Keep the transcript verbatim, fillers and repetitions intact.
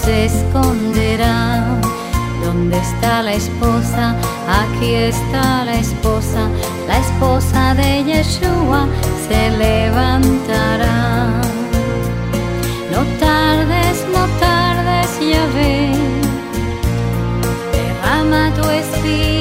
se esconderá. ¿Dónde está la esposa? Aquí está la esposa. La esposa de Yeshua se levantará. No tardes, no tardes, Yahvé, derrama tu espíritu